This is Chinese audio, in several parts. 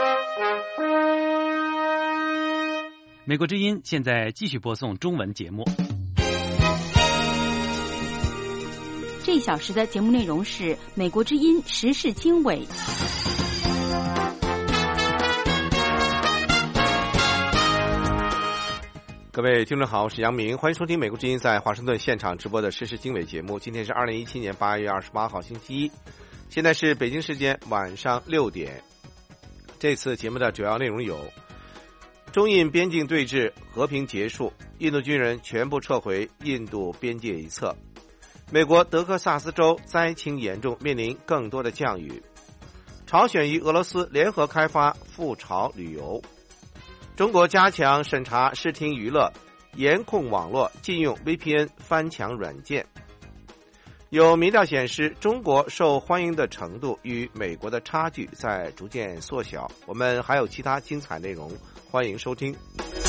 美国之音现在继续播送中文节目。 这一小时的节目内容是美国之音时事经纬。 各位听众好，我是杨明，欢迎收听美国之音在华盛顿现场直播的时事经纬节目。今天是2017年8月28号星期一，现在是北京时间晚上6点。这次节目的主要内容有：中印边境对峙和平结束，印度军人全部撤回印度边界一侧；美国德克萨斯州灾情严重，面临更多的降雨；朝鲜与俄罗斯联合开发赴朝旅游；中国加强审查视听娱乐，严控网络，禁用 VPN 翻墙软件。有民调显示，中国受欢迎的程度与美国的差距在逐渐缩小。我们还有其他精彩内容，欢迎收听。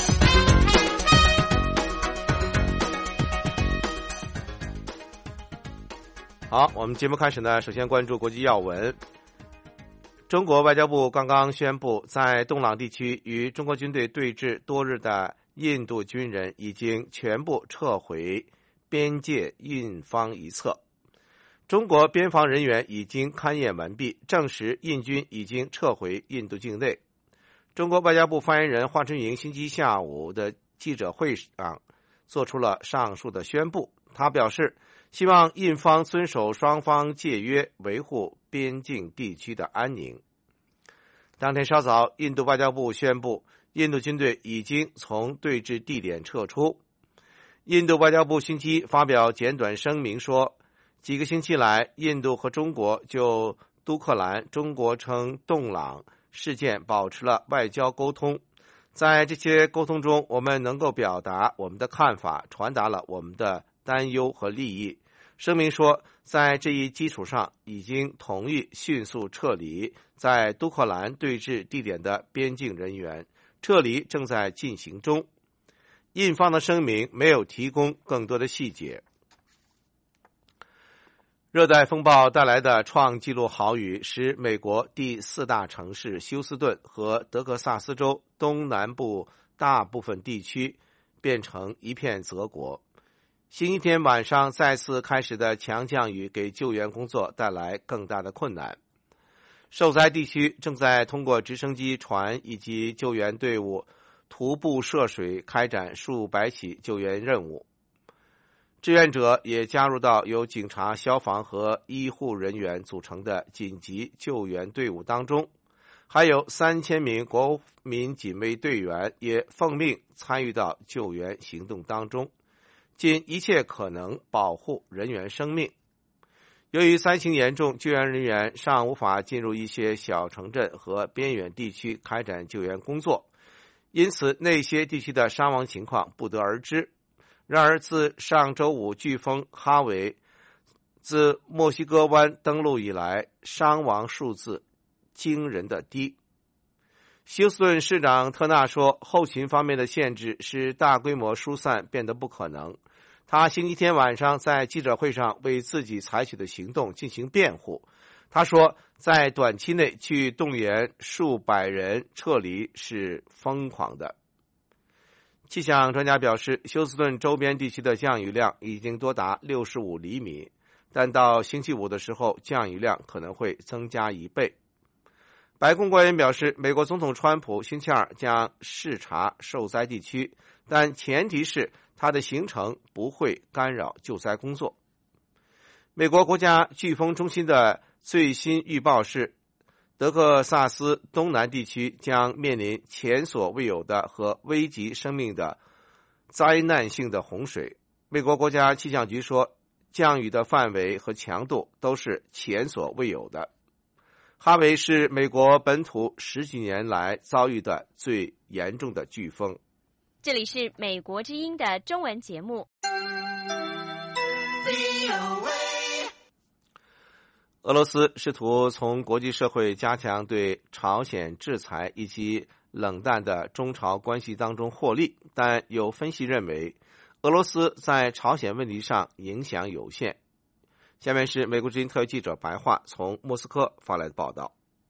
好，我们节目开始呢，首先关注国际要闻。中国外交部刚刚宣布，在洞朗地区与中国军队对峙多日的印度军人已经全部撤回边界印方一侧。中国边防人员已经勘验完毕，证实印军已经撤回印度境内。中国外交部发言人华春莹星期下午的记者会上做出了上述的宣布。他表示，希望印方遵守双方界约，维护边境地区的安宁。当天稍早，印度外交部宣布，印度军队已经从对峙地点撤出。印度外交部星期一发表简短声明说，几个星期来，印度和中国就都克兰（中国称洞朗）事件保持了外交沟通。在这些沟通中，我们能够表达我们的看法，传达了我们的担忧和利益。声明说，在这一基础上，已经同意迅速撤离在都克兰对峙地点的边境人员，撤离正在进行中。印方的声明没有提供更多的细节。热带风暴带来的创纪录豪雨使美国第4大城市休斯顿和德克萨斯州东南部大部分地区变成一片泽国。星期天晚上再次开始的强降雨给救援工作带来更大的困难。受灾地区正在通过直升机、船以及救援队伍徒步涉水开展数百起救援任务。志愿者也加入到由警察、消防和医护人员组成的紧急救援队伍当中，还有3000名国民警卫队员也奉命参与到救援行动当中，尽一切可能保护人员生命。由于灾情严重，救援人员尚无法进入一些小城镇和边远地区开展救援工作，因此那些地区的伤亡情况不得而知。然而，自上周五飓风哈维自墨西哥湾登陆以来，伤亡数字惊人的低。休斯顿市长特纳说，后勤方面的限制使大规模疏散变得不可能。他星期天晚上在记者会上为自己采取的行动进行辩护。他说，在短期内去动员数百人撤离是疯狂的。气象专家表示，休斯顿周边地区的降雨量已经多达65厘米，但到星期五的时候，降雨量可能会增加1倍。白宫官员表示，美国总统川普星期二将视察受灾地区，但前提是他的行程不会干扰救灾工作。美国国家飓风中心的最新预报是，德克萨斯东南地区将面临前所未有的和危及生命的灾难性的洪水。美国国家气象局说，降雨的范围和强度都是前所未有的。哈维是美国本土10几年来遭遇的最严重的飓风。 这里是美国之音的中文节目。 俄罗斯试图从国际社会加强对朝鲜制裁以及冷淡的中朝关系当中获利，但有分析认为，俄罗斯在朝鲜问题上影响有限。下面是美国之音特约记者白桦从莫斯科发来的报道。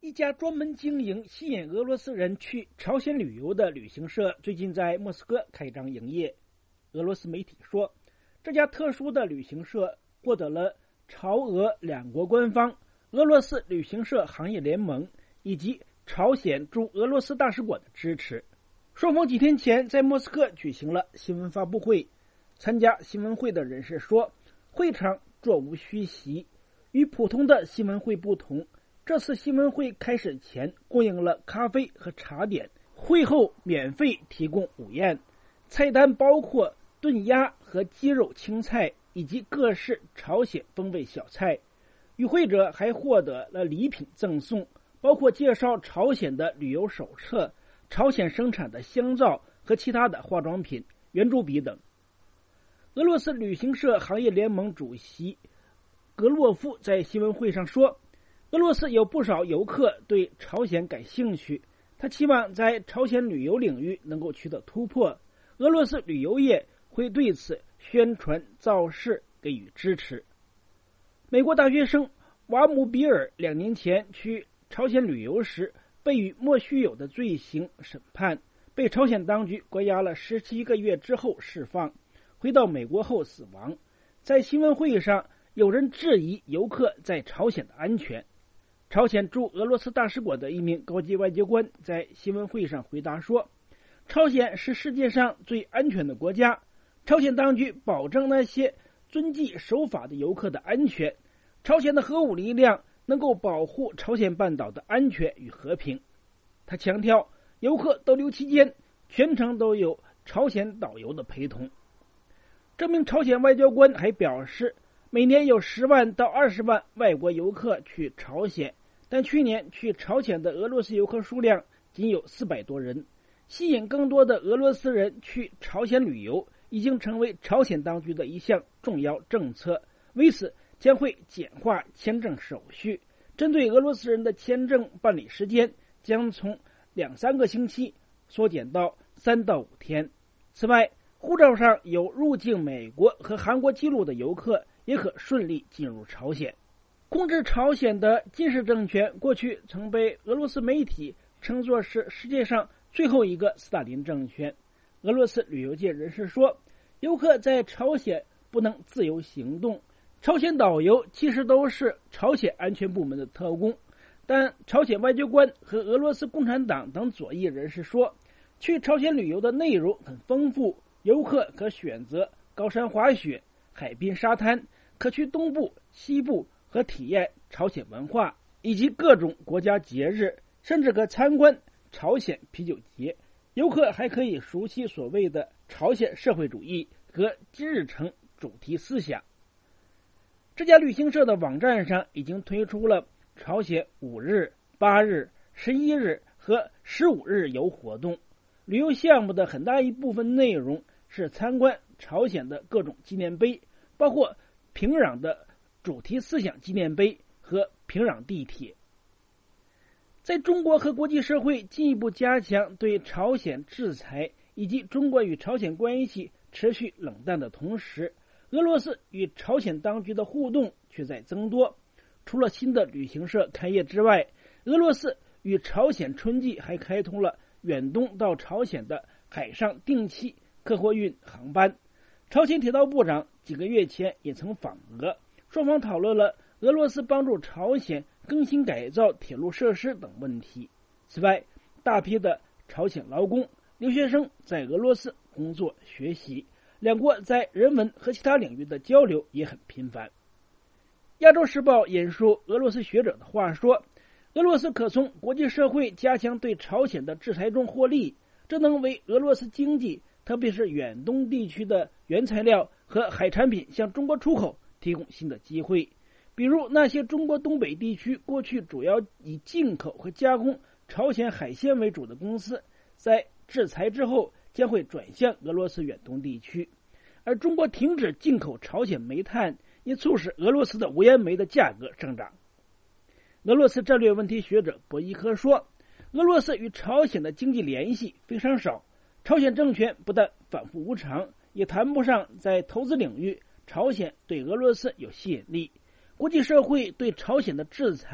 一家专门经营吸引俄罗斯人去朝鲜旅游的旅行社最近在莫斯科开张营业。俄罗斯媒体说，这家特殊的旅行社获得了朝俄两国官方、俄罗斯旅行社行业联盟以及朝鲜驻俄罗斯大使馆的支持。双方几天前在莫斯科举行了新闻发布会，参加新闻会的人士说，会场座无虚席，与普通的新闻会不同，这次新闻会开始前供应了咖啡和茶点，会后免费提供午宴，菜单包括炖鸭和鸡肉青菜以及各式朝鲜风味小菜。与会者还获得了礼品赠送，包括介绍朝鲜的旅游手册、朝鲜生产的香皂和其他的化妆品、圆珠笔等。俄罗斯旅行社行业联盟主席格洛夫在新闻会上说，俄罗斯有不少游客对朝鲜感兴趣，他期望在朝鲜旅游领域能够取得突破，俄罗斯旅游业会对此宣传造势给予支持。美国大学生瓦姆比尔2年前去朝鲜旅游时被以莫须有的罪行审判，被朝鲜当局关押了17个月之后释放，回到美国后死亡。在新闻会上，有人质疑游客在朝鲜的安全。朝鲜驻俄罗斯大使馆的一名高级外交官在新闻会上回答说，朝鲜是世界上最安全的国家，朝鲜当局保证那些遵纪守法的游客的安全，朝鲜的核武力量能够保护朝鲜半岛的安全与和平。他强调，游客逗留期间全程都有朝鲜导游的陪同。这名朝鲜外交官还表示，每年有10万到20万外国游客去朝鲜，但去年去朝鲜的俄罗斯游客数量仅有400多人。吸引更多的俄罗斯人去朝鲜旅游已经成为朝鲜当局的一项重要政策，为此将会简化签证手续，针对俄罗斯人的签证办理时间将从2-3个星期缩减到3到5天。此外，护照上有入境美国和韩国记录的游客也可顺利进入朝鲜。控制朝鲜的金氏政权过去曾被俄罗斯媒体称作是世界上最后一个斯大林政权。俄罗斯旅游界人士说，游客在朝鲜不能自由行动，朝鲜导游其实都是朝鲜安全部门的特工。但朝鲜外交官和俄罗斯共产党等左翼人士说，去朝鲜旅游的内容很丰富，游客可选择高山滑雪、海滨沙滩，可去东部、西部和体验朝鲜文化以及各种国家节日，甚至可参观朝鲜啤酒节。游客还可以熟悉所谓的朝鲜社会主义和金日成主题思想。这家旅行社的网站上已经推出了朝鲜5日、8日、11日和15日游活动。旅游项目的很大一部分内容是参观朝鲜的各种纪念碑，包括平壤的主题思想纪念碑和平壤地铁。在中国和国际社会进一步加强对朝鲜制裁以及中国与朝鲜关系持续冷淡的同时，俄罗斯与朝鲜当局的互动却在增多。除了新的旅行社开业之外，俄罗斯与朝鲜春季还开通了远东到朝鲜的海上定期客货运航班。朝鲜铁道部长几个月前也曾访俄，双方讨论了俄罗斯帮助朝鲜更新改造铁路设施等问题。此外，大批的朝鲜劳工、留学生在俄罗斯工作学习，两国在人文和其他领域的交流也很频繁。亚洲时报引述俄罗斯学者的话说，俄罗斯可从国际社会加强对朝鲜的制裁中获利，这能为俄罗斯经济，特别是远东地区的原材料和海产品向中国出口提供新的机会。比如那些中国东北地区过去主要以进口和加工朝鲜海鲜为主的公司，在制裁之后将会转向俄罗斯远东地区，而中国停止进口朝鲜煤炭，也促使俄罗斯的无烟煤的价格上涨。俄罗斯战略问题学者博伊科说，俄罗斯与朝鲜的经济联系非常少，朝鲜政权不但反复无常，也谈不上在投资领域朝鲜对俄罗斯有吸引力。国际社会对朝鲜的制裁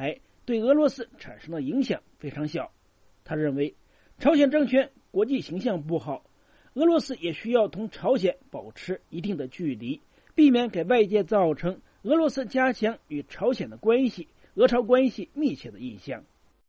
对俄罗斯产生的影响非常小。他认为，朝鲜政权国际形象不好，俄罗斯也需要同朝鲜保持一定的距离，避免给外界造成俄罗斯加强与朝鲜的关系、俄朝关系密切的印象。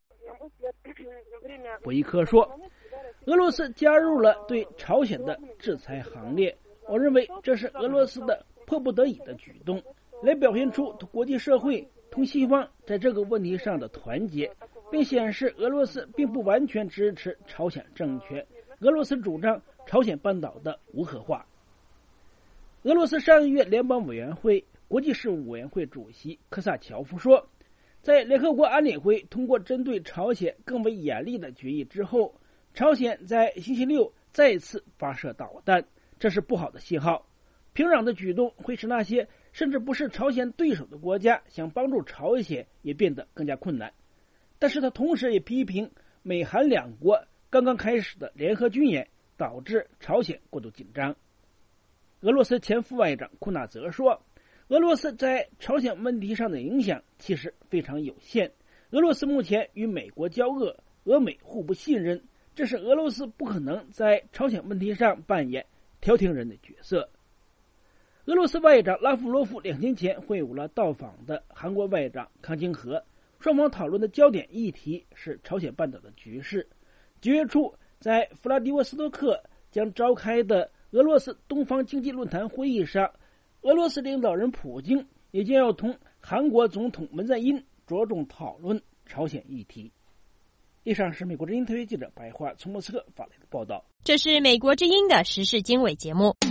博伊科说，俄罗斯加入了对朝鲜的制裁行列，我认为这是俄罗斯的迫不得已的举动，来表现出国际社会同西方在这个问题上的团结，并显示俄罗斯并不完全支持朝鲜政权。俄罗斯主张朝鲜半岛的无核化。俄罗斯上个月联邦委员会国际事务委员会主席科萨乔夫说，在联合国安理会通过针对朝鲜更为严厉的决议之后，朝鲜在星期六再次发射导弹，这是不好的信号。平壤的举动会使那些甚至不是朝鲜对手的国家想帮助朝鲜也变得更加困难。但是他同时也批评美韩两国刚刚开始的联合军演导致朝鲜过度紧张。俄罗斯前副外长库纳泽说，俄罗斯在朝鲜问题上的影响其实非常有限。俄罗斯目前与美国交恶，俄美互不信任，这是俄罗斯不可能在朝鲜问题上扮演调停人的角色。俄罗斯外长拉夫罗夫2天前会晤了到访的韩国外长康京和，双方讨论的焦点议题是朝鲜半岛的局势。9月初，在弗拉迪沃斯托克将召开的俄罗斯东方经济论坛会议上，俄罗斯领导人普京也将要同韩国总统文在寅着重讨论朝鲜议题。以上是美国之音特约记者白桦从莫斯科发来的报道。 这是美国之音的时事经纬节目。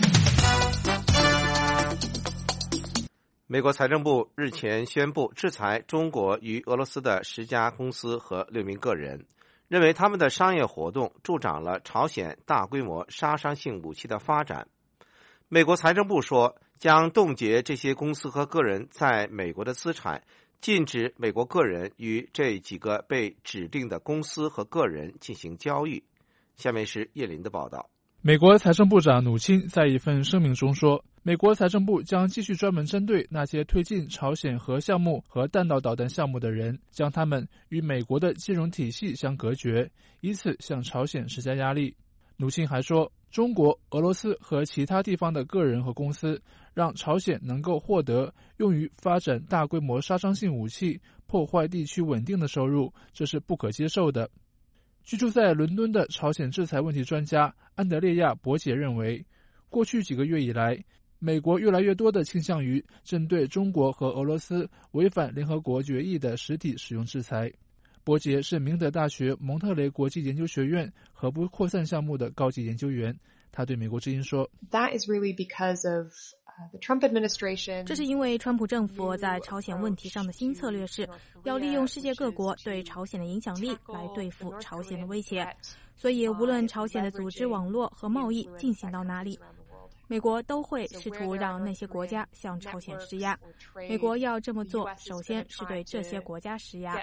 美国财政部日前宣布制裁中国与俄罗斯的10家公司和6名个人，认为他们的商业活动助长了朝鲜大规模杀伤性武器的发展。美国财政部说，将冻结这些公司和个人在美国的资产，禁止美国个人与这几个被指定的公司和个人进行交易。下面是叶林的报道。 美国财政部长努钦在一份声明中说，美国财政部将继续专门针对那些推进朝鲜核项目和弹道导弹项目的人，将他们与美国的金融体系相隔绝，以此向朝鲜施加压力。努钦还说，中国、俄罗斯和其他地方的个人和公司让朝鲜能够获得用于发展大规模杀伤性武器、破坏地区稳定的收入，这是不可接受的。居住在伦敦的朝鲜制裁问题专家安德烈亚·伯杰认为，过去几个月以来，美国越来越多地倾向于针对中国和俄罗斯违反联合国决议的实体使用制裁。伯杰是明德大学蒙特雷国际研究学院核不扩散项目的高级研究员，他对美国之音说， That is really because of the Trump administration. 这是因为川普政府在朝鲜问题上的新策略是要利用世界各国对朝鲜的影响力来对付朝鲜的威胁，所以无论朝鲜的组织网络和贸易进行到哪里，美国都会试图让那些国家向朝鲜施压。美国要这么做，首先是对这些国家施压。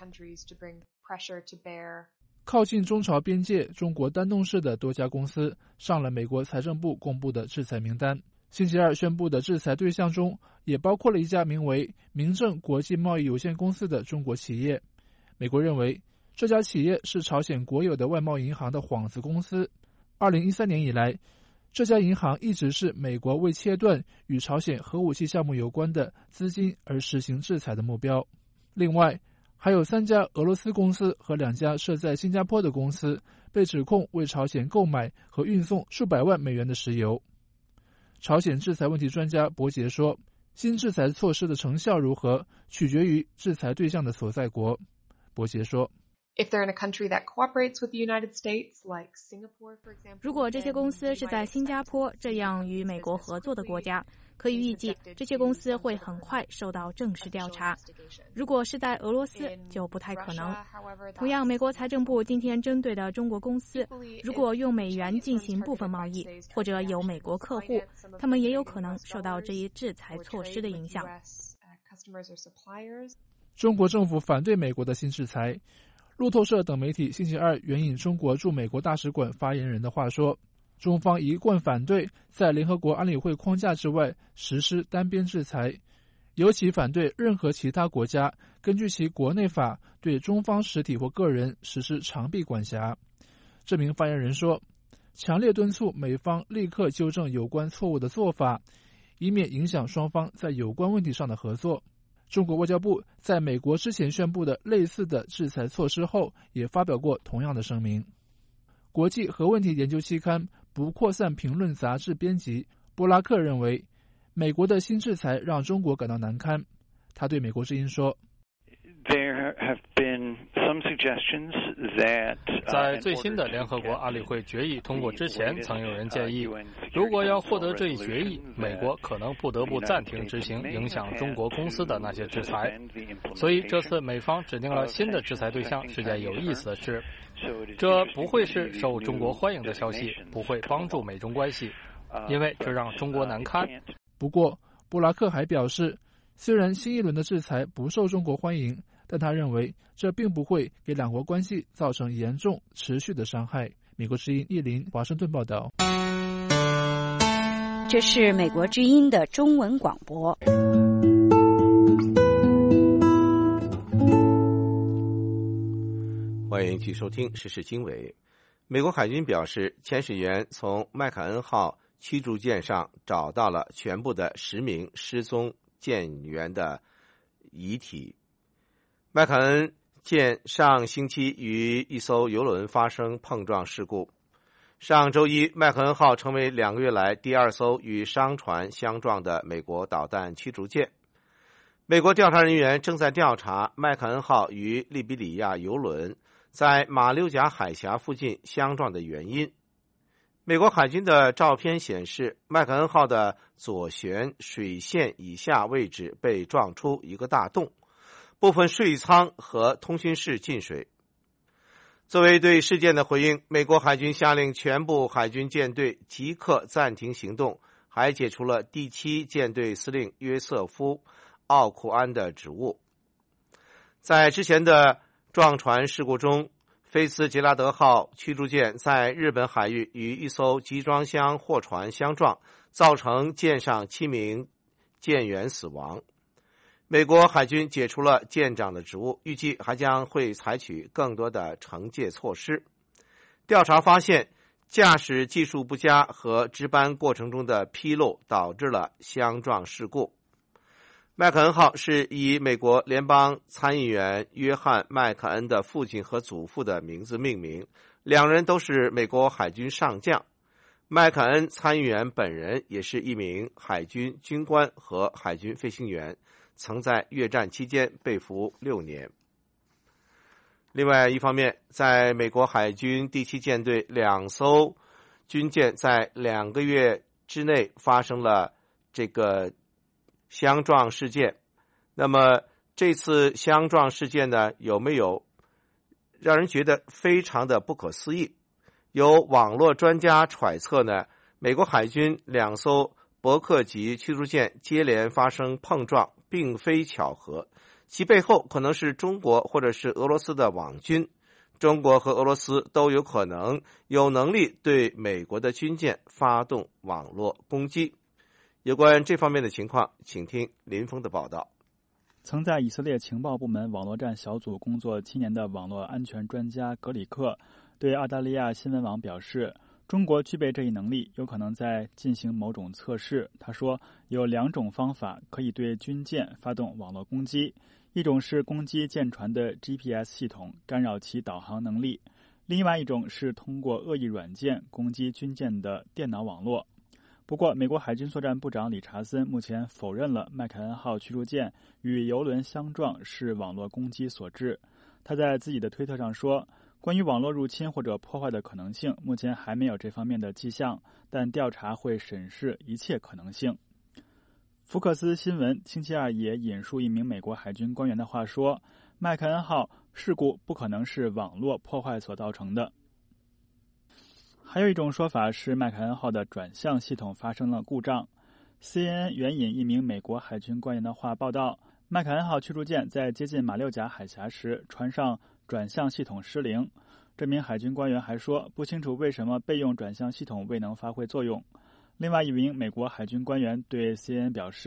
靠近中朝边界中国丹东市的多家公司上了美国财政部公布的制裁名单。星期二宣布的制裁对象中也包括了一家名为明正国际贸易有限公司的中国企业。美国认为这家企业是朝鲜国有的外贸银行的幌子公司。2013年以来，这家银行一直是美国为切断与朝鲜核武器项目有关的资金而实行制裁的目标。另外，还有3家俄罗斯公司和2家设在新加坡的公司被指控为朝鲜购买和运送数百万美元的石油。朝鲜制裁问题专家伯杰说，新制裁措施的成效如何，取决于制裁对象的所在国。伯杰说， 如果这些公司是在新加坡这样与美国合作的国家，可以预计这些公司会很快受到正式调查。如果是在俄罗斯，就不太可能。同样，美国财政部今天针对的中国公司，如果用美元进行部分贸易，或者有美国客户，他们也有可能受到这一制裁措施的影响。 中国政府反对美国的新制裁。路透社等媒体星期二援引中国驻美国大使馆发言人的话说，中方一贯反对在联合国安理会框架之外实施单边制裁， 尤其反对任何其他国家根据其国内法对中方实体或个人实施长臂管辖。这名发言人说，强烈敦促美方立刻纠正有关错误的做法，以免影响双方在有关问题上的合作。中国外交部在美国之前宣布的类似的制裁措施后，也发表过同样的声明。国际核问题研究期刊《不扩散评论》杂志编辑布拉克认为，美国的新制裁让中国感到难堪。他对美国之音说， 在最新的联合国安理会决议通过之前，曾有人建议，如果要获得这一决议，美国可能不得不暂停执行影响中国公司的那些制裁。所以这次美方指定了新的制裁对象是件有意思的事。这不会是受中国欢迎的消息，不会帮助美中关系，因为这让中国难堪。 不过，布拉克还表示，虽然新一轮的制裁不受中国欢迎，但他认为这并不会给两国关系造成严重持续的伤害。美国之音叶林华盛顿报道。 这是美国之音的中文广播。 欢迎继续收听时事经纬。美国海军表示，潜水员从麦凯恩号驱逐舰上找到了全部的10名失踪舰员的遗体。麦凯恩舰上星期与一艘邮轮发生碰撞事故。上周一，麦凯恩号成为2个月来第2艘与商船相撞的美国导弹驱逐舰。美国调查人员正在调查麦凯恩号与利比里亚邮轮在马六甲海峡附近相撞的原因。美国海军的照片显示，麦凯恩号的左舷水线以下位置被撞出一个大洞，部分税舱和通讯室进水。作为对事件的回应，美国海军下令全部海军舰队即刻暂停行动，还解除了第7舰队司令约瑟夫·奥库安的职务。在之前的撞船事故中，菲茨杰拉德号驱逐舰在日本海域与一艘集装箱货船相撞，造成舰上7名舰员死亡。美国海军解除了舰长的职务，预计还将会采取更多的惩戒措施。调查发现，驾驶技术不佳和值班过程中的纰漏导致了相撞事故。麦凯恩号是以美国联邦参议员约翰·麦凯恩的父亲和祖父的名字命名，两人都是美国海军上将。麦凯恩参议员本人也是一名海军军官和海军飞行员，曾在越战期间被俘6年。另外一方面，在美国海军第7舰队2艘军舰在2个月之内发生了这个相撞事件。那么这次相撞事件呢，有没有让人觉得非常的不可思议？有网络专家揣测呢，美国海军2艘伯克级驱逐舰接连发生碰撞并非巧合，其背后可能是中国或者是俄罗斯的网军。中国和俄罗斯都有可能有能力对美国的军舰发动网络攻击。有关这方面的情况，请听林峰的报道。 曾在以色列情报部门网络战小组工作7年的网络安全专家格里克对澳大利亚新闻网表示，中国具备这一能力，有可能在进行某种测试。他说，有2种方法可以对军舰发动网络攻击，一种是攻击舰船的 GPS 系统，干扰其导航能力；另外一种是通过恶意软件攻击军舰的电脑网络。不过，美国海军作战部长理查森目前否认了麦凯恩号驱逐舰与邮轮相撞是网络攻击所致。他在自己的推特上说，关于网络入侵或者破坏的可能性，目前还没有这方面的迹象，但调查会审视一切可能性。福克斯新闻星期二也引述一名美国海军官员的话说，麦凯恩号事故不可能是网络破坏所造成的。还有一种说法是麦凯恩号的转向系统发生了故障。CNN 援引一名美国海军官员的话报道，麦凯恩号驱逐舰在接近马六甲海峡时，船上转向系统失灵。这名海军官员还说，不清楚为什么备用转向系统未能发挥作用。另外一名美国海军官员对 CNN 表示，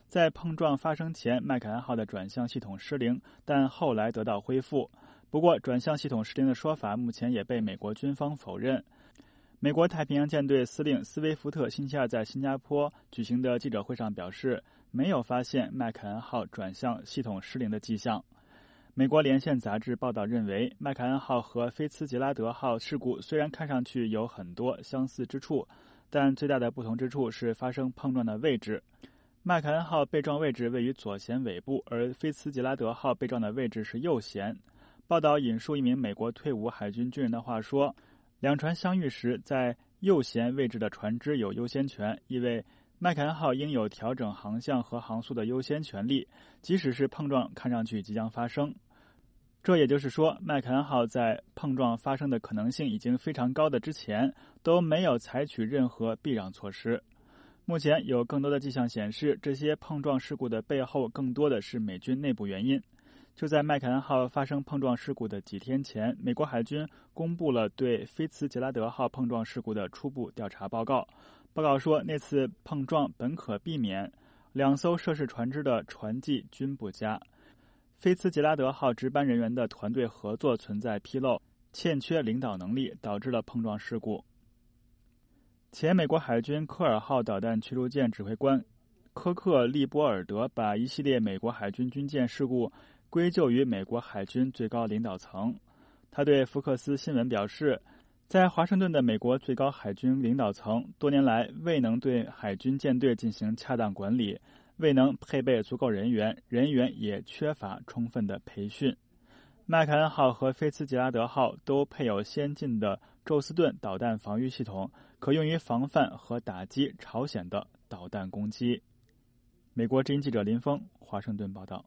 在碰撞发生前，麦凯恩号的转向系统失灵，但后来得到恢复。不过，转向系统失灵的说法目前也被美国军方否认。美国太平洋舰队司令斯威夫特星期二在新加坡举行的记者会上表示，没有发现麦凯恩号转向系统失灵的迹象。美国连线杂志报道认为，麦凯恩号和菲茨杰拉德号事故虽然看上去有很多相似之处，但最大的不同之处是发生碰撞的位置。麦凯恩号被撞位置位于左舷尾部，而菲茨杰拉德号被撞的位置是右舷。报道引述一名美国退伍海军军人的话说，两船相遇时，在右舷位置的船只有优先权，意味麦凯恩号应有调整航向和航速的优先权利，即使是碰撞看上去即将发生。这也就是说，麦凯恩号在碰撞发生的可能性已经非常高的之前，都没有采取任何避让措施。目前有更多的迹象显示，这些碰撞事故的背后更多的是美军内部原因。就在麦凯恩号发生碰撞事故的几天前，美国海军公布了对菲茨杰拉德号碰撞事故的初步调查报告。报告说，那次碰撞本可避免，两艘涉事船只的船技均不佳。菲茨杰拉德号值班人员的团队合作存在纰漏，欠缺领导能力，导致了碰撞事故。前美国海军科尔号导弹驱逐舰指挥官科克利波尔德把一系列美国海军军舰事故归咎于美国海军最高领导层。他对福克斯新闻表示，在华盛顿的美国最高海军领导层多年来未能对海军舰队进行恰当管理，未能配备足够人员也缺乏充分的培训。麦凯恩号和菲茨杰拉德号都配有先进的宙斯盾导弹防御系统，可用于防范和打击朝鲜的导弹攻击。美国之音记者林峰，华盛顿报道。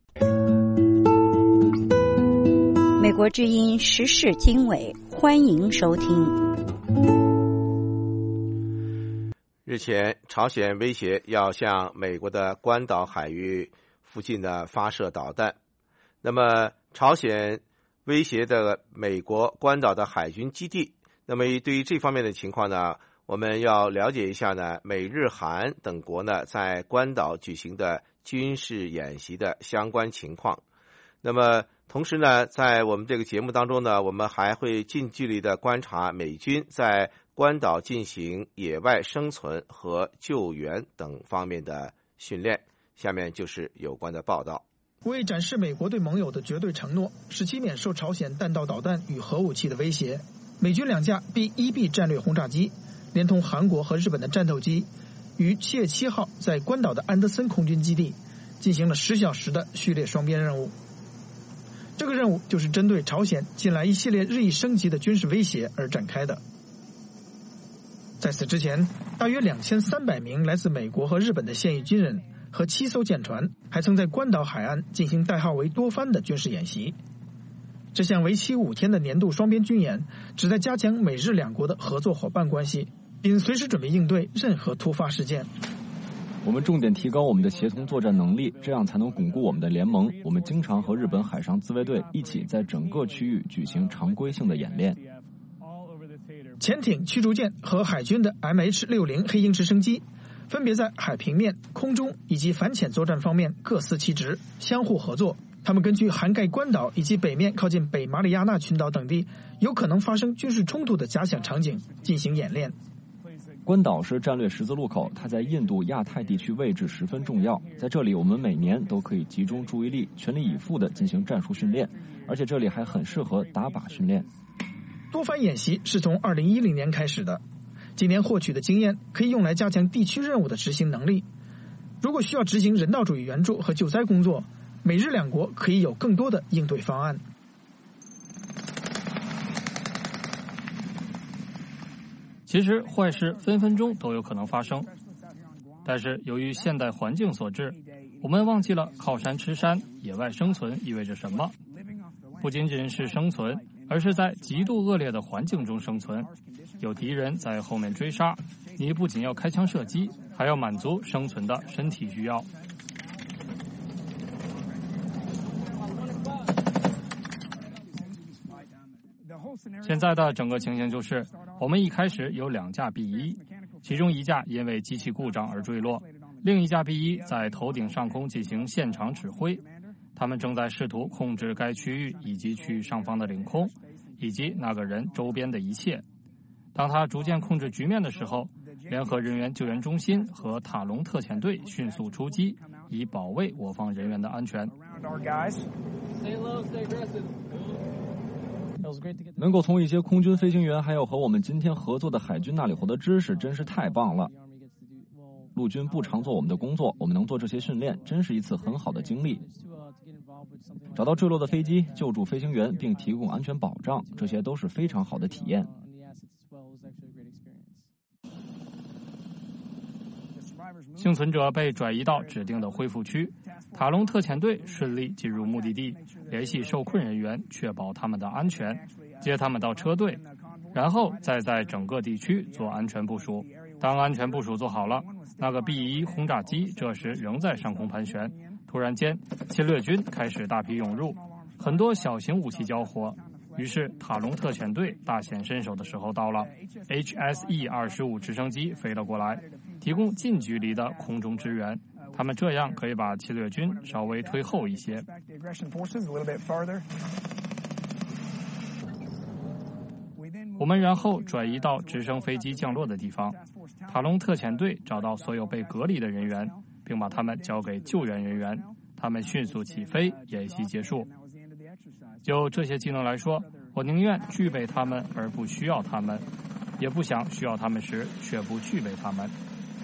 美国之音时事经纬，欢迎收听。 日前，朝鲜威胁要向美国的关岛海域附近的发射导弹。那么，朝鲜威胁的美国关岛的海军基地，那么对于这方面的情况呢，我们要了解一下呢，美日韩等国呢在关岛举行的军事演习的相关情况。那么同时呢，在我们这个节目当中呢，我们还会近距离的观察美军在关岛进行野外生存和救援等方面的训练。下面就是有关的报道。 为展示美国对盟友的绝对承诺，使其免受朝鲜弹道导弹与核武器的威胁，美军2架 B-1B 战略轰炸机连同韩国和日本的战斗机，于7月7号在关岛的安德森空军基地进行了10小时的序列双边任务。这个任务就是针对朝鲜近来一系列日益升级的军事威胁而展开的。在此之前，大约2300名来自美国和日本的现役军人和7艘舰船还曾在关岛海岸进行代号为多番的军事演习。这项为期5天的年度双边军演旨在加强美日两国的合作伙伴关系，并随时准备应对任何突发事件。 我们重点提高我们的协同作战能力，这样才能巩固我们的联盟。我们经常和日本海上自卫队一起在整个区域举行常规性的演练。 潜艇、驱逐舰和海军的 MH-60 黑鹰直升机分别在海平面、空中以及反潜作战方面各司其职，相互合作。他们根据涵盖关岛以及北面靠近北马里亚纳群岛等地有可能发生军事冲突的假想场景进行演练。 关岛是战略十字路口，它在印度亚太地区位置十分重要。在这里，我们每年都可以集中注意力，全力以赴地进行战术训练，而且这里还很适合打靶训练。 多番演习是从2010年开始的，今年获取的经验可以用来加强地区任务的执行能力。如果需要执行人道主义援助和救灾工作，美日两国可以有更多的应对方案。 其实坏事分分钟都有可能发生，但是由于现代环境所致，我们忘记了靠山吃山，野外生存意味着什么。不仅仅是生存，而是在极度恶劣的环境中生存。有敌人在后面追杀，你不仅要开枪射击，还要满足生存的身体需要。现在的整个情形就是，我们一开始有2架 B-1，其中1架因为机器故障而坠落， 另一架 B-1在头顶上空进行现场指挥，他们正在试图控制该区域以及区域上方的领空，以及那个人周边的一切。当他逐渐控制局面的时候，联合人员救援中心和塔隆特遣队迅速出击，以保卫我方人员的安全。 能够从一些空军飞行员还有和我们今天合作的海军那里获得知识，真是太棒了。陆军不常做我们的工作，我们能做这些训练，真是一次很好的经历。找到坠落的飞机，救助飞行员，并提供安全保障，这些都是非常好的体验。 幸存者被转移到指定的恢复区，塔隆特遣队顺利进入目的地，联系受困人员，确保他们的安全，接他们到车队，然后再在整个地区做安全部署。当安全部署做好了，那个 B-1轰炸机这时仍在上空盘旋。突然间，侵略军开始大批涌入，很多小型武器交火。于是塔隆特遣队大显身手的时候到了。HSE-25 直升机飞了过来，提供近距离的空中支援，他们这样可以把侵略军稍微推后一些。我们然后转移到直升飞机降落的地方，塔隆特遣队找到所有被隔离的人员，并把他们交给救援人员，他们迅速起飞，演习结束。就这些技能来说，我宁愿具备他们而不需要他们，也不想需要他们时却不具备他们。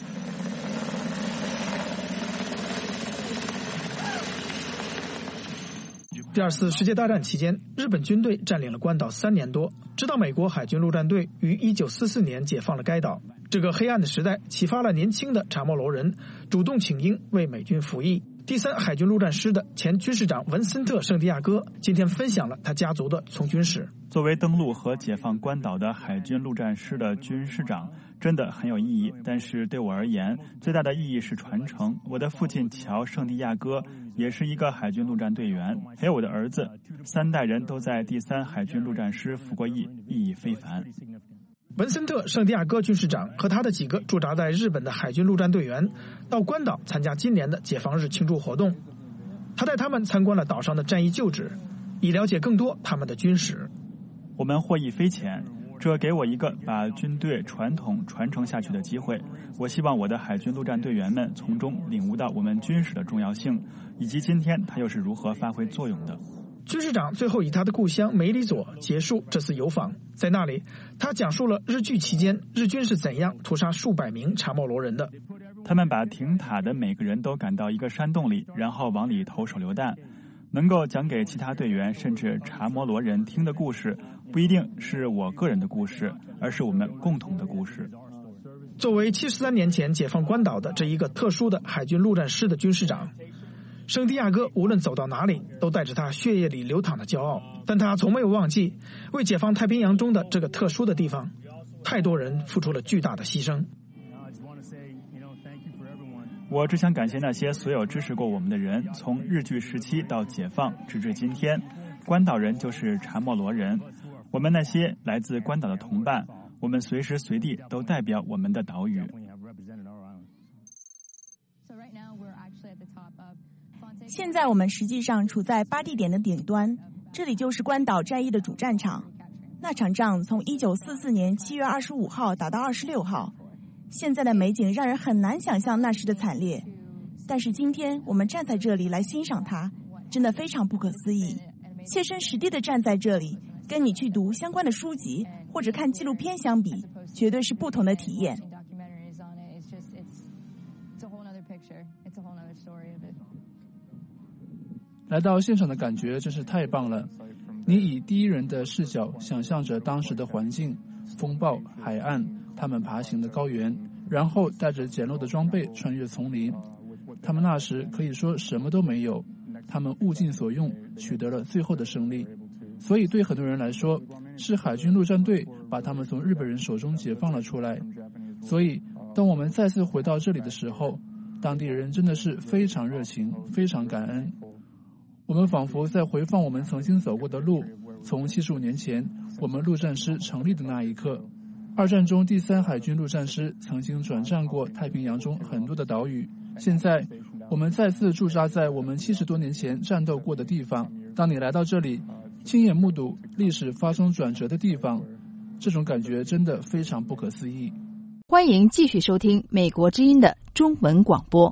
第二次世界大战期间，日本军队占领了关岛3年多，直到美国海军陆战队于1944年解放了该岛。这个黑暗的时代启发了年轻的查莫罗人主动请缨为美军服役。第3海军陆战师的前军士长文森特·圣地亚哥今天分享了他家族的从军史。 作为登陆和解放关岛的海军陆战师的军师长真的很有意义，但是对我而言，最大的意义是传承。我的父亲乔·圣地亚哥也是一个海军陆战队员，还有我的儿子，3代人都在第3海军陆战师服过役，意义非凡。 文森特·圣地亚哥军士长和他的几个驻扎在日本的海军陆战队员到关岛参加今年的解放日庆祝活动。他带他们参观了岛上的战役旧址，以了解更多他们的军史。 我们获益匪浅，这给我一个把军队传统传承下去的机会。我希望我的海军陆战队员们从中领悟到我们军史的重要性，以及今天它又是如何发挥作用的。 军士长最后以他的故乡梅里佐结束这次游访，在那里他讲述了日据期间日军是怎样屠杀数百名查莫罗人的。 他们把停塔的每个人都赶到一个山洞里，然后往里投手榴弹。能够讲给其他队员甚至查摩罗人听的故事，不一定是我个人的故事，而是我们共同的故事。 作为73年前解放关岛的这一个特殊的海军陆战师的军士长，圣地亚哥无论走到哪里都带着他血液里流淌的骄傲，但他从没有忘记为解放太平洋中的这个特殊的地方，太多人付出了巨大的牺牲。 我只想感谢那些所有支持过我们的人，从日据时期到解放，直至今天。关岛人就是查莫罗人，我们那些来自关岛的同伴，我们随时随地都代表我们的岛屿。 现在我们实际上处在8地点的顶端，这里就是关岛战役的主战场。那场仗从1944年7月25号打到26号。现在的美景让人很难想象那时的惨烈，但是今天我们站在这里来欣赏它，真的非常不可思议。切身实地的站在这里，跟你去读相关的书籍或者看纪录片相比，绝对是不同的体验。 来到现场的感觉真是太棒了，你以第一人的视角想象着当时的环境，风暴、海岸，他们爬行的高原，然后带着简陋的装备穿越丛林。他们那时可以说什么都没有，他们物尽所用，取得了最后的胜利。所以对很多人来说，是海军陆战队把他们从日本人手中解放了出来。所以当我们再次回到这里的时候，当地人真的是非常热情，非常感恩。我们仿佛在回放我们曾经走过的路，从75年前我们陆战师成立的那一刻。二战中第3海军陆战师曾经转战过太平洋中很多的岛屿， 现在我们再次驻扎在我们70多年前战斗过的地方。当你来到这里，亲眼目睹历史发生转折的地方，这种感觉真的非常不可思议。 欢迎继续收听美国之音的中文广播。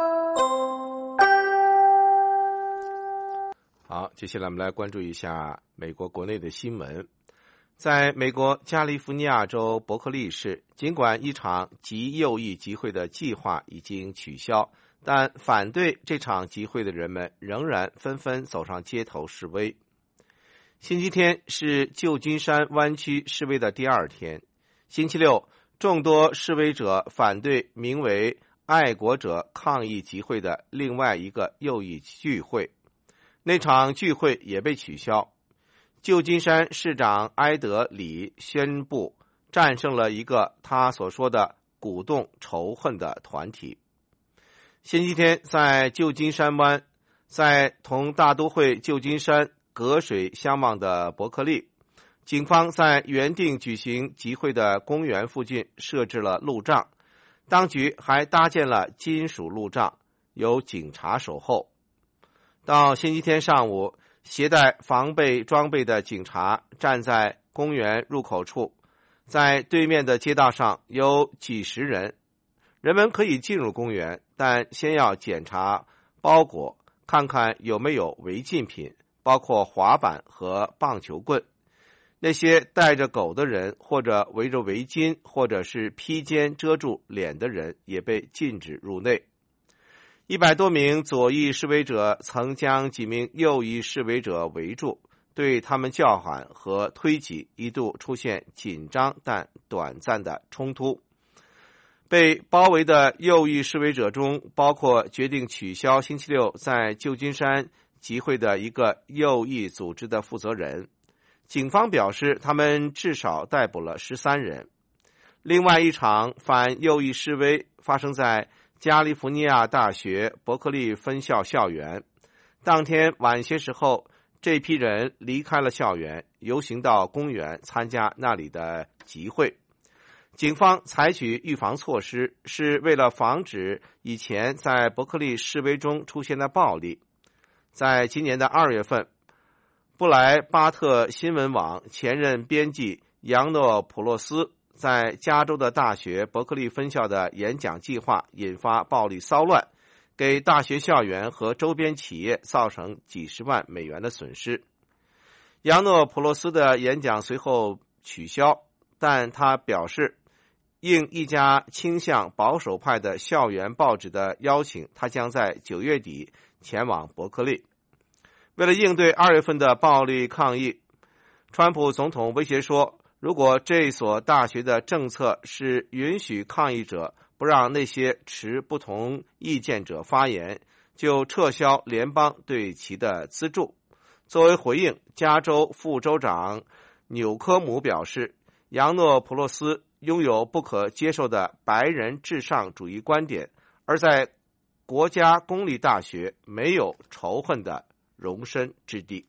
好，接下来我们来关注一下美国国内的新闻。在美国加利福尼亚州伯克利市，尽管一场极右翼集会的计划已经取消，但反对这场集会的人们仍然纷纷走上街头示威。星期天是旧金山湾区示威的第二天。星期六，众多示威者反对名为爱国者抗议集会的另外一个右翼聚会，那场聚会也被取消。旧金山市长埃德里宣布战胜了一个他所说的鼓动仇恨的团体。星期天，在旧金山湾，在同大都会旧金山隔水相望的伯克利，警方在原定举行集会的公园附近设置了路障，当局还搭建了金属路障，有警察守候。到星期天上午，携带防备装备的警察站在公园入口处，在对面的街道上有几十人。人们可以进入公园，但先要检查包裹，看看有没有违禁品，包括滑板和棒球棍。那些带着狗的人，或者围着围巾，或者是披肩遮住脸的人也被禁止入内。100多名左翼示威者曾将几名右翼示威者围住，对他们叫喊和推挤，一度出现紧张但短暂的冲突。被包围的右翼示威者中，包括决定取消星期六在旧金山集会的一个右翼组织的负责人。警方表示，他们至少逮捕了13人。另外一场反右翼示威发生在加利福尼亚大学伯克利分校校园。当天晚些时候，这批人离开了校园，游行到公园参加那里的集会。警方采取预防措施，是为了防止以前在伯克利示威中出现的暴力。在今年的2月份，布莱巴特新闻网前任编辑扬诺普洛斯在加州的大学伯克利分校的演讲计划引发暴力骚乱，给大学校园和周边企业造成几十万美元的损失。扬诺普洛斯的演讲随后取消，但他表示，应一家倾向保守派的校园报纸的邀请，他将在9月底前往伯克利。为了应对2月份的暴力抗议，川普总统威胁说，如果这所大学的政策是允许抗议者不让那些持不同意见者发言，就撤销联邦对其的资助。作为回应，加州副州长纽科姆表示，扬诺普洛斯拥有不可接受的白人至上主义观点，而在国家公立大学没有仇恨的容身之地。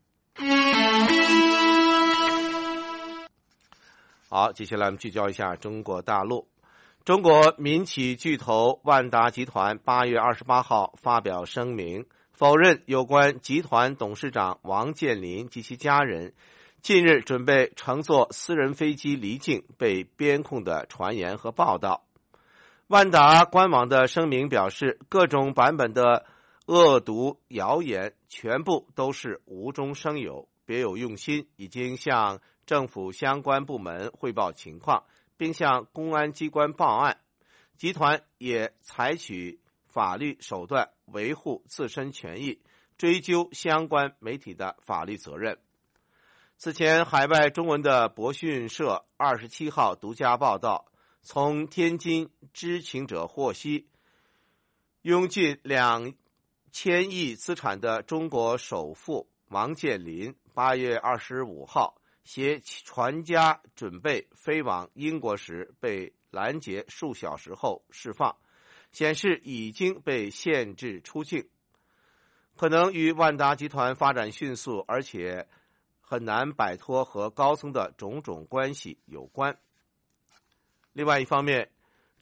好，接下来我们聚焦一下中国大陆。中国民企巨头万达集团8月28号发表声明，否认有关集团董事长王健林及其家人近日准备乘坐私人飞机离境被编控的传言和报道。万达官网的声明表示，各种版本的恶毒谣言全部都是无中生有，别有用心，已经向政府相关部门汇报情况，并向公安机关报案。集团也采取法律手段维护自身权益，追究相关媒体的法律责任。此前，海外中文的博讯社27号独家报道，从天津知情者获悉，拥近2000亿资产的中国首富王健林8月25号携全家准备飞往英国时被拦截数小时后释放，显示已经被限制出境，可能与万达集团发展迅速而且很难摆脱和高层的种种关系有关。另外一方面，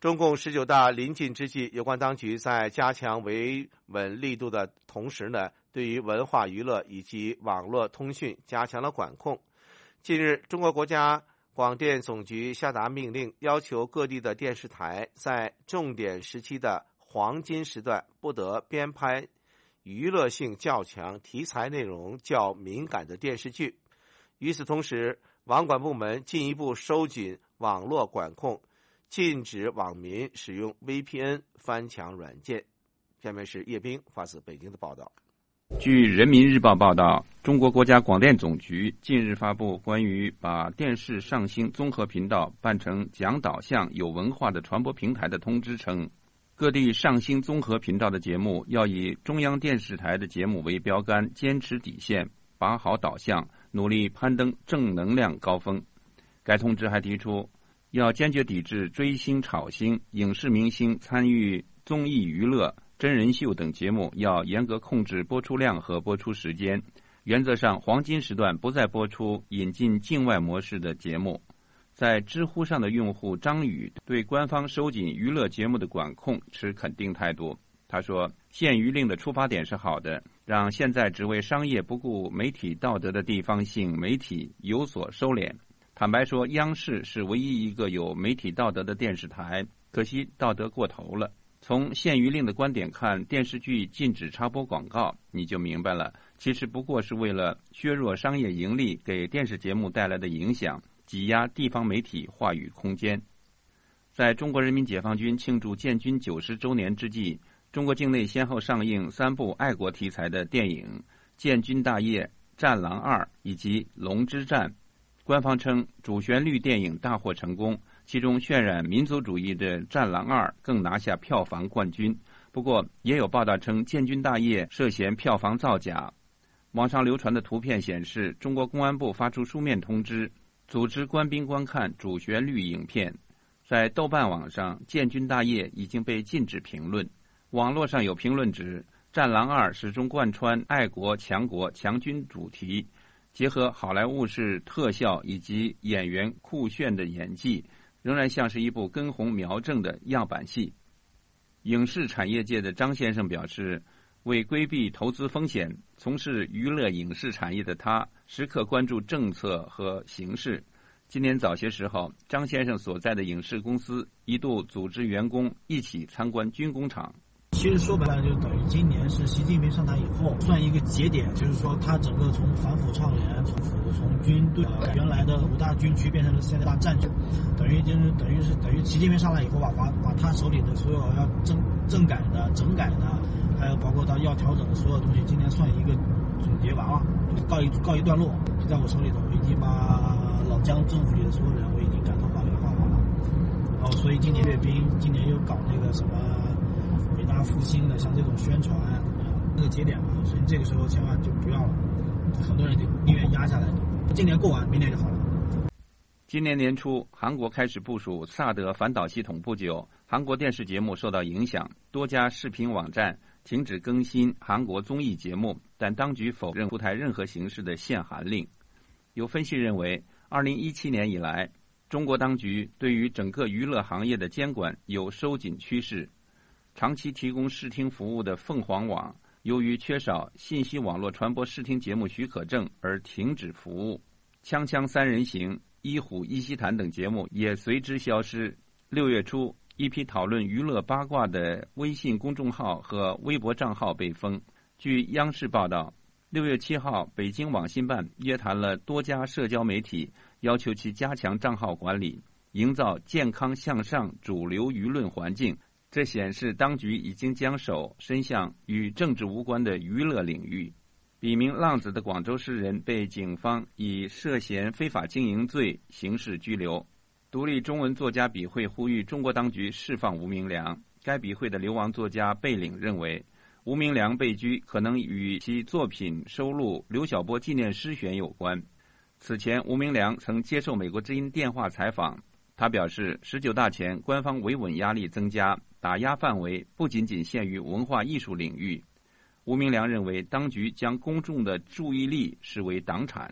中共19大临近之际，有关当局在加强维稳力度的同时呢，对于文化娱乐以及网络通讯加强了管控。近日，中国国家广电总局下达命令，要求各地的电视台在重点时期的黄金时段不得编拍娱乐性较强、题材内容较敏感的电视剧。与此同时，网管部门进一步收紧网络管控，禁止网民使用 VPN 翻墙软件。下面是叶冰发自北京的报道。 据人民日报报道，中国国家广电总局近日发布关于把电视上星综合频道办成讲导向有文化的传播平台的通知称，各地上星综合频道的节目要以中央电视台的节目为标杆，坚持底线，把好导向，努力攀登正能量高峰。该通知还提出，要坚决抵制追星炒星，影视明星参与综艺娱乐、真人秀等节目要严格控制播出量和播出时间，原则上黄金时段不再播出引进境外模式的节目。在知乎上的用户张宇对官方收紧娱乐节目的管控持肯定态度。他说，限娱令的出发点是好的，让现在只为商业不顾媒体道德的地方性媒体有所收敛。坦白说，央视是唯一一个有媒体道德的电视台，可惜道德过头了。从限娱令的观点看，电视剧禁止插播广告，你就明白了，其实不过是为了削弱商业盈利给电视节目带来的影响，挤压地方媒体话语空间。在中国人民解放军庆祝建军90周年之际，中国境内先后上映3部爱国题材的电影《建军大业》《战狼2》以及《龙之战》。官方称主旋律电影大获成功，其中渲染民族主义的《战狼2》更拿下票房冠军。不过也有报道称《建军大业》涉嫌票房造假。网上流传的图片显示，中国公安部发出书面通知，组织官兵观看主旋律影片。在豆瓣网上，《建军大业》已经被禁止评论。网络上有评论指，《战狼2》始终贯穿爱国、强国、强军主题，结合好莱坞式特效以及演员酷炫的演技，仍然像是一部根红苗正的样板戏。影视产业界的张先生表示，为规避投资风险，从事娱乐影视产业的他时刻关注政策和形势。今年早些时候，张先生所在的影视公司一度组织员工一起参观军工厂。 其实说白了，就等于今年是习近平上台以后算一个节点，就是说他整个从反腐倡廉、从军队原来的5大军区变成了3大战区，等于习近平上来以后吧，把他手里的所有要整改的，还有包括他要调整的所有东西，今年算一个总结完了，告一段落。就在我手里头，我已经把老江政府里的所有人我已经赶到法律化了。然后所以今年阅兵，今年又搞那个什么伟大复兴的，像这种宣传那个节点嘛，所以这个时候千万就不要了，很多人就宁愿压下来，今年过完，明年就好了。 今年年初，韩国开始部署萨德反导系统不久，韩国电视节目受到影响，多家视频网站停止更新韩国综艺节目，但当局否认出台任何形式的限韩令。有分析认为，2017年以来，中国当局对于整个娱乐行业的监管有收紧趋势。长期提供视听服务的凤凰网，由于缺少信息网络传播视听节目许可证而停止服务。锵锵三人行、一虎一席谈等节目也随之消失。6月初，一批讨论娱乐八卦的微信公众号和微博账号被封。据央视报道，6月7号，北京网信办约谈了多家社交媒体，要求其加强账号管理，营造健康向上主流舆论环境。这显示当局已经将手伸向与政治无关的娱乐领域。笔名浪子的广州诗人被警方以涉嫌非法经营罪刑事拘留。独立中文作家笔会呼吁中国当局释放吴明良。该笔会的流亡作家贝岭认为，吴明良被拘可能与其作品收录刘晓波纪念诗选有关。此前，吴明良曾接受美国之音电话采访，他表示19大前官方维稳压力增加，打压范围不仅仅限于文化艺术领域。吴明良认为，当局将公众的注意力视为党产。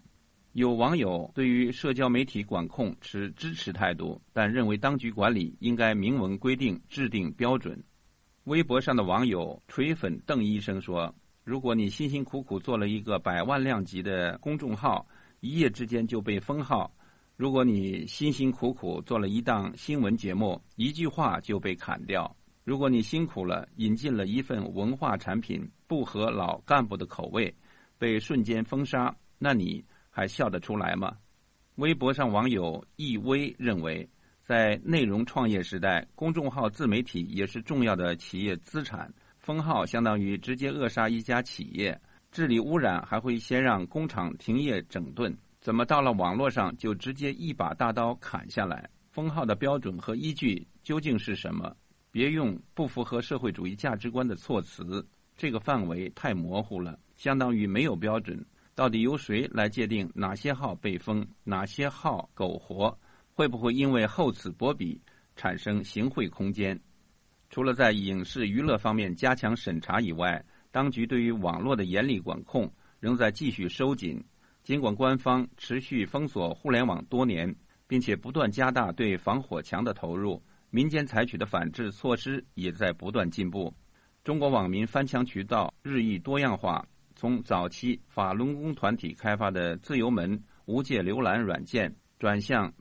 有网友对于社交媒体管控持支持态度，但认为当局管理应该明文规定、制定标准。微博上的网友锤粉邓医生说，如果你辛辛苦苦做了一个100万量级的公众号，一夜之间就被封号；如果你辛辛苦苦做了一档新闻节目，一句话就被砍掉；如果你辛苦了引进了一份文化产品，不合老干部的口味，被瞬间封杀，那你还笑得出来吗？微博上网友易微认为，在内容创业时代，公众号自媒体也是重要的企业资产，封号相当于直接扼杀一家企业，治理污染还会先让工厂停业整顿，怎么到了网络上就直接一把大刀砍下来？封号的标准和依据究竟是什么？别用不符合社会主义价值观的措辞，这个范围太模糊了，相当于没有标准。到底由谁来界定哪些号被封，哪些号苟活？会不会因为厚此薄彼产生行贿空间？除了在影视娱乐方面加强审查以外，当局对于网络的严厉管控仍在继续收紧。尽管官方持续封锁互联网多年，并且不断加大对防火墙的投入，民间采取的反制措施也在不断进步。中国网民翻墙渠道日益多样化，从早期法轮功团体开发的自由门无界浏览软件，转向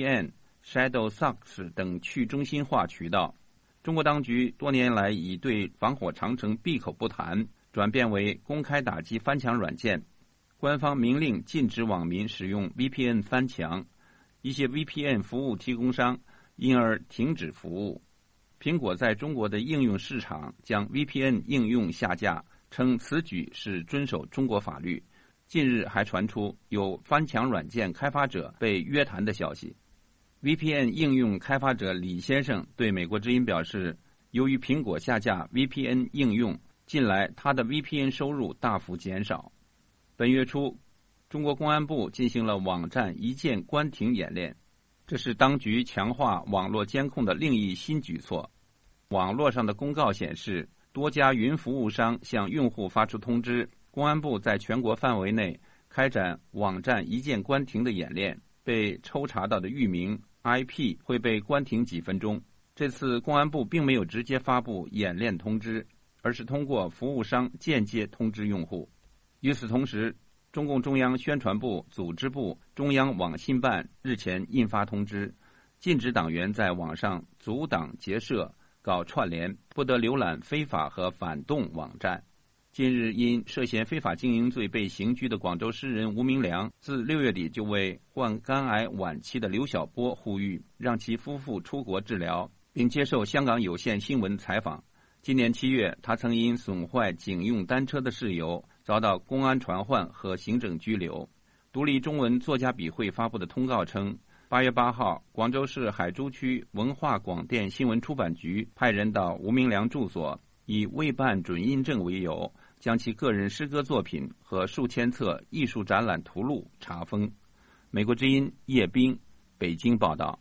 VPN、Shadowsocks 等去中心化渠道。中国当局多年来已对防火长城闭口不谈，转变为公开打击翻墙软件。官方明令禁止网民使用 VPN 翻墙，一些 VPN 服务提供商因而停止服务。苹果在中国的应用市场将 VPN 应用下架，称此举是遵守中国法律。近日还传出有翻墙软件开发者被约谈的消息。VPN 应用开发者李先生对美国之音表示，由于苹果下架 VPN 应用，近来他的 VPN 收入大幅减少。本月初，中国公安部进行了网站一键关停演练，这是当局强化网络监控的另一新举措。网络上的公告显示，多家云服务商向用户发出通知，公安部在全国范围内开展网站一键关停的演练，被抽查到的域名 IP 会被关停几分钟。这次公安部并没有直接发布演练通知，而是通过服务商间接通知用户。与此同时，中共中央宣传部、组织部、中央网信办日前印发通知，禁止党员在网上阻挡结社、搞串联，不得浏览非法和反动网站。近日因涉嫌非法经营罪被刑拘的广州诗人吴明良，自6月底就为患肝癌晚期的刘晓波呼吁，让其夫妇出国治疗，并接受香港有线新闻采访。今年7月，他曾因损坏警用单车的事由遭到公安传唤和行政拘留。独立中文作家笔会发布的通告称，8月8号，广州市海珠区文化广电新闻出版局派人到吴明良住所，以未办准印证为由，将其个人诗歌作品和数千册艺术展览图录查封。美国之音叶斌，北京报道。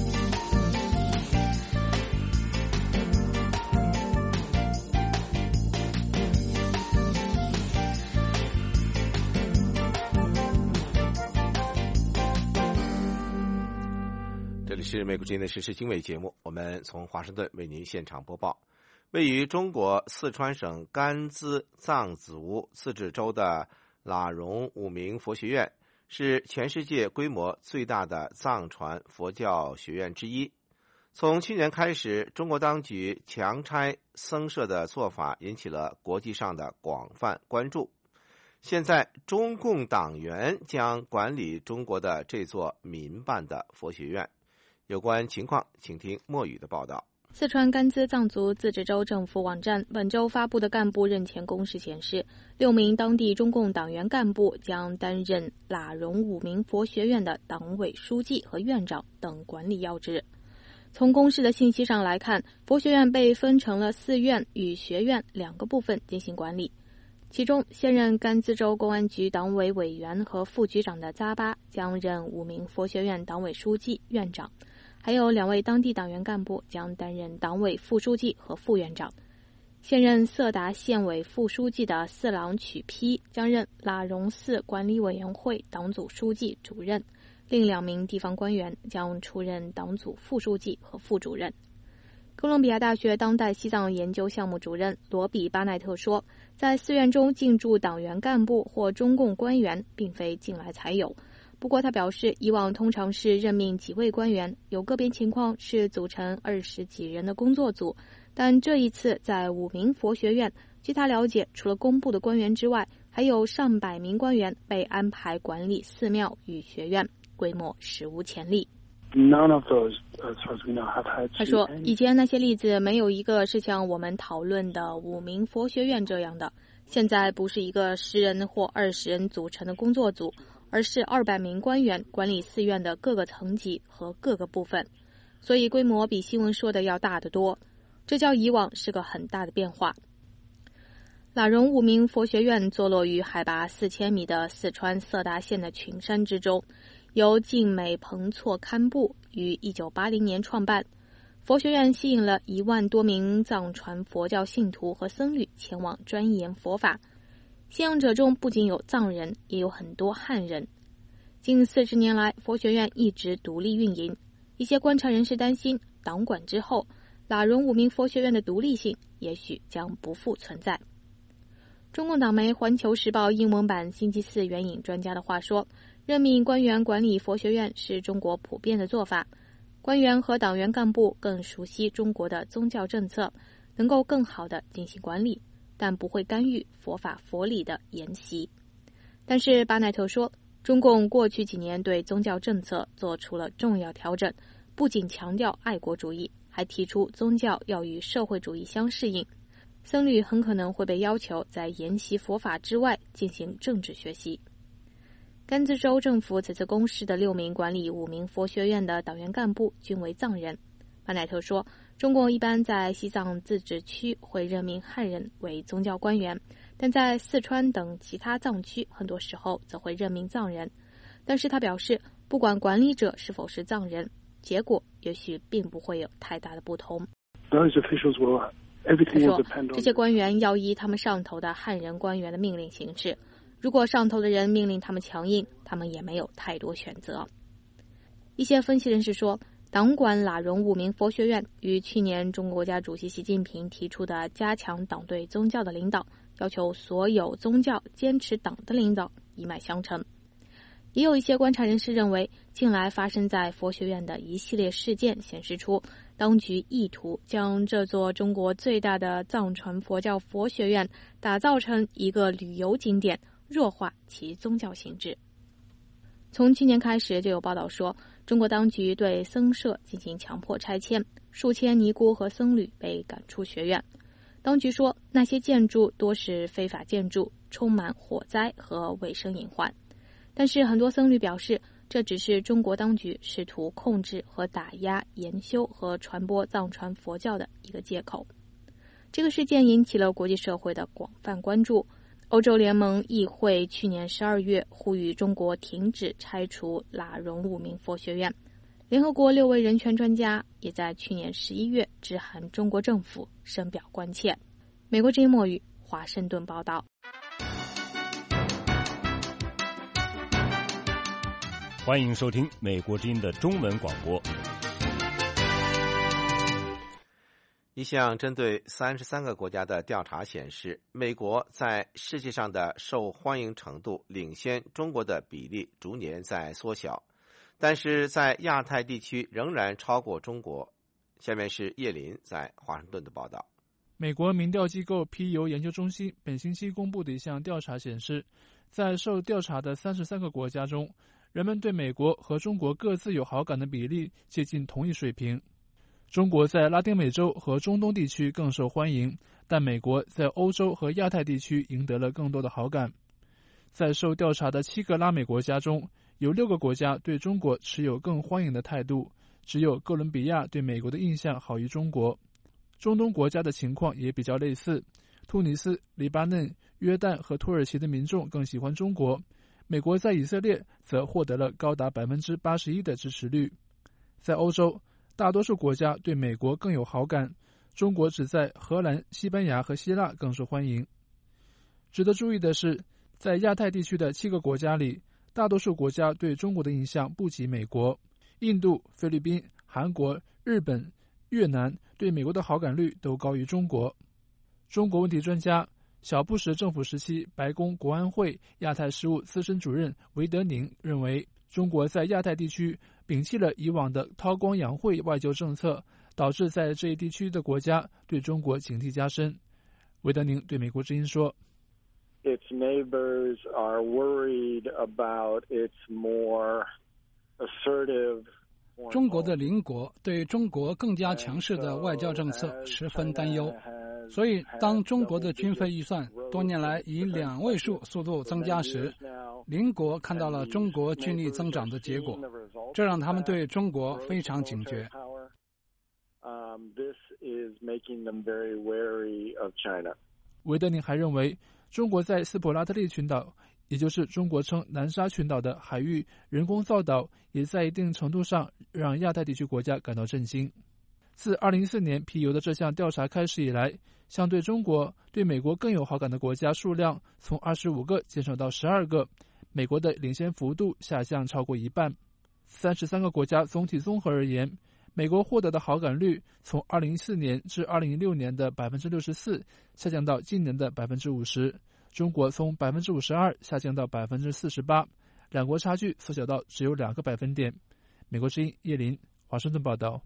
这里是美国之音的时事经纬节目，我们从华盛顿为您现场播报。位于中国四川省甘孜藏族自治州的喇荣五明佛学院是全世界规模最大的藏传佛教学院之一。从去年开始，中国当局强拆僧舍的做法引起了国际上的广泛关注。现在，中共党员将管理中国的这座民办的佛学院。有关情况，请听莫宇的报道。 四川甘孜藏族自治州政府网站本周发布的干部任前公示显示，6名当地中共党员干部将担任喇荣五明佛学院的党委书记和院长等管理要职。从公示的信息上来看，佛学院被分成了寺院与学院2个部分进行管理。其中，现任甘孜州公安局党委委员和副局长的扎巴将任五明佛学院党委书记、院长。还有2位当地党员干部将担任党委副书记和副院长。 现任色达县委副书记的四郎曲批将任拉荣寺管理委员会党组书记、主任，另2名地方官员将出任党组副书记和副主任。哥伦比亚大学当代西藏研究项目主任罗比·巴奈特说，在寺院中进驻党员干部或中共官员并非近来才有，不过他表示，以往通常是任命几位官员，有个别情况是组成20几人的工作组，但这一次在武明佛学院，据他了解，除了公布的官员之外，还有上百名官员被安排管理寺庙与学院，规模史无前例。他说，以前那些例子没有一个是像我们讨论的武明佛学院这样的，现在不是一个10人或20人组成的工作组，而是200名官员管理寺院的各个层级和各个部分，所以规模比新闻说的要大得多，这较以往是个很大的变化。拉荣武明佛学院坐落于海拔4000米的四川色达县的群山之中，由晋美彭措堪布于1980年创办。佛学院吸引了1万多名藏传佛教信徒和僧侣前往钻研佛法，信仰者中不仅有藏人，也有很多汉人。近40年来，佛学院一直独立运营。一些观察人士担心，党管之后，拉荣武明佛学院的独立性也许将不复存在。中共党媒《环球时报》英文版星期4援引专家的话说，任命官员管理佛学院是中国普遍的做法，官员和党员干部更熟悉中国的宗教政策，能够更好地进行管理，但不会干预佛法佛理的研习。但是巴奈特说，中共过去几年对宗教政策做出了重要调整，不仅强调爱国主义，还提出宗教要与社会主义相适应。僧侣很可能会被要求在研习佛法之外进行政治学习。甘孜州政府此次公示的6名管理武明佛学院的党员干部均为藏人。巴奈特说，中共一般在西藏自治区会任命汉人为宗教官员，但在四川等其他藏区很多时候则会任命藏人。但是他表示，不管管理者是否是藏人，结果也许并不会有太大的不同。他说，这些官员要依他们上头的汉人官员的命令行事，如果上头的人命令他们强硬，他们也没有太多选择。一些分析人士说，党管拉荣武明佛学院与去年中国国家主席习近平提出的加强党对宗教的领导，要求所有宗教坚持党的领导一脉相承。也有一些观察人士认为，近来发生在佛学院的一系列事件显示出，当局意图将这座中国最大的藏传佛教佛学院打造成一个旅游景点，弱化其宗教性质。从去年开始就有报道说，中国当局对僧舍进行强迫拆迁，数千尼姑和僧侣被赶出学院。当局说，那些建筑多是非法建筑，充满火灾和卫生隐患。但是很多僧侣表示，这只是中国当局试图控制和打压研修和传播藏传佛教的一个借口。这个事件引起了国际社会的广泛关注。欧洲联盟议会去年12月呼吁中国停止拆除拉荣武明佛学院。联合国6位人权专家也在去年11月致函中国政府，深表关切。美国之音墨语华盛顿报道。 欢迎收听美国之音的中文广播。 一项针对33个国家的调查显示，美国在世界上的受欢迎程度领先中国的比例逐年在缩小，但是在亚太地区仍然超过中国。下面是叶林在华盛顿的报道。 美国民调机构皮尤研究中心本星期公布的一项调查显示，在受调查的33个国家中，人们对美国和中国各自有好感的比例接近同一水平。中国在拉丁美洲和中东地区更受欢迎，但美国在欧洲和亚太地区赢得了更多的好感。在受调查的7个拉美国家中，有6个国家对中国持有更欢迎的态度，只有哥伦比亚对美国的印象好于中国。中东国家的情况也比较类似，突尼斯、黎巴嫩、约旦和土耳其的民众更喜欢中国。美国在以色列则获得了高达 81% 的支持率。在欧洲，大多数国家对美国更有好感， 中国只在荷兰、西班牙和希腊更受欢迎。值得注意的是，在亚太地区的7个国家里，大多数国家对中国的印象不及美国。印度、菲律宾、韩国、日本、越南对美国的好感率都高于中国。中国问题专家、小布什政府时期白宫国安会亚太事务资深主任韦德宁认为，中国在亚太地区摒弃了以往的韬光养晦外交政策，导致在这一地区的国家对中国警惕加深。韦德宁对美国之音说， Its neighbors are worried about its more assertive 中国的邻国对中国更加强势的外交政策十分担忧，所以当中国的军费预算多年来以2位数速度增加时，邻国看到了中国军力增长的结果，这让他们对中国非常警觉。 韦德宁还认为，中国在斯普拉特利群岛，也就是中国称南沙群岛的海域人工造岛，也在一定程度上让亚太地区国家感到震惊。自2014年皮尤的这项调查开始以来，相对中国对美国更有好感的国家数量从25个减少到12个，美国的领先幅度下降超过一半。33个国家总体综合而言，美国获得的好感率从2014年至2016年的 64% 下降到今年的 50%， 中国从 52% 下降到 48%， 两国差距缩小到只有2个百分点。美国之音叶林，华盛顿报道。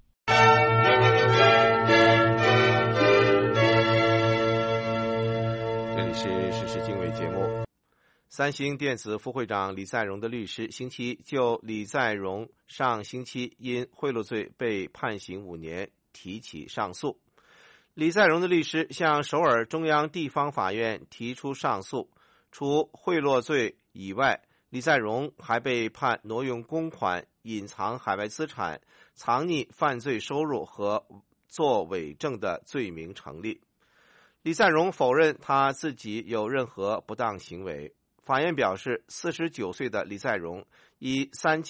这里是时事经纬节目。三星电子副会长李在镕的律师星期一就李在镕上星期因贿赂罪被判刑5年提起上诉。李在镕的律师向首尔中央地方法院提出上诉，除贿赂罪以外，李在镕还被判挪用公款、隐藏海外资产、藏匿犯罪收入和作伪证的罪名成立。李在镕否认他自己有任何不当行为。法院表示，49岁的李在镕以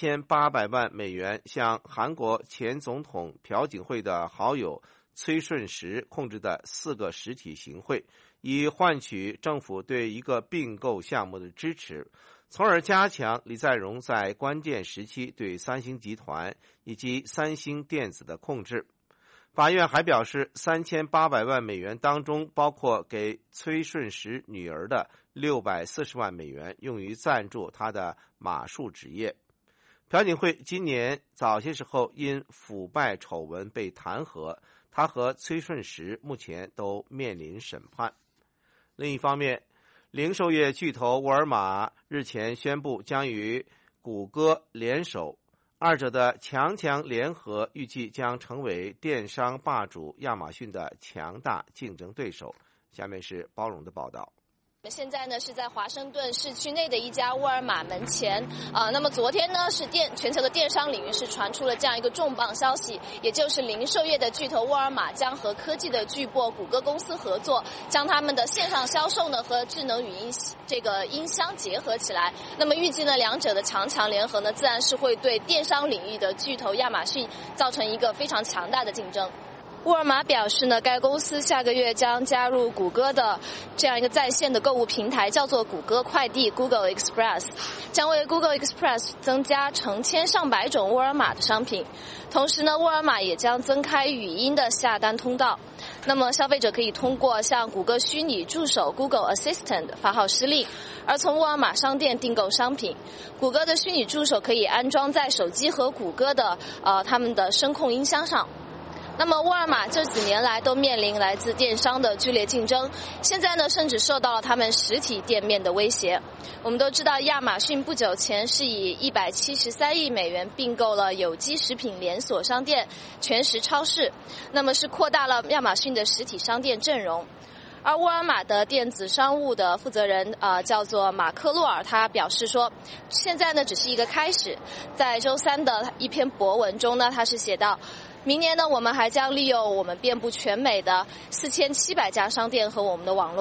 3800万美元向韩国前总统朴槿惠的好友崔顺实控制的4个实体行贿，以换取政府对一个并购项目的支持，从而加强李在镕在关键时期对三星集团以及三星电子的控制。法院还表示，3800万美元当中包括给崔顺实女儿的640万美元，用于赞助他的马术职业。朴槿惠今年早些时候因腐败丑闻被弹劾，他和崔顺实目前都面临审判。另一方面，零售业巨头沃尔玛日前宣布将与谷歌联手，二者的强联合预计将成为电商霸主亚马逊的强大竞争对手。下面是包容的报道。 现在呢是在华盛顿市区内的一家沃尔玛门前那么昨天呢是全球的电商领域是传出了这样一个重磅消息，也就是零售业的巨头沃尔玛将和科技的巨擘谷歌公司合作，将他们的线上销售呢和智能语音这个音箱结合起来。那么预计呢两者的强联合呢自然是会对电商领域的巨头亚马逊造成一个非常强大的竞争。沃尔玛表示呢，该公司下个月将加入谷歌的这样一个在线的购物平台，叫做谷歌快递 Google Express， 将为 Google Express 增加成千上百种沃尔玛的商品。同时呢，沃尔玛也将增开语音的下单通道。那么消费者可以通过向谷歌虚拟助手 Google Assistant 发号施令，而从沃尔玛商店订购商品。谷歌的虚拟助手可以安装在手机和谷歌的他们的声控音箱上。那么沃尔玛这几年来都面临来自电商的剧烈竞争，现在呢甚至受到了他们实体店面的威胁。我们都知道亚马逊不久前是以173亿美元并购了有机食品连锁商店全食超市，那么是扩大了亚马逊的实体商店阵容。而沃尔玛的电子商务的负责人叫做马克洛尔，他表示说，现在呢只是一个开始。在周三的一篇博文中呢，他是写道，明年呢，我们还将利用我们遍布全美的4700家商店和我们的网络，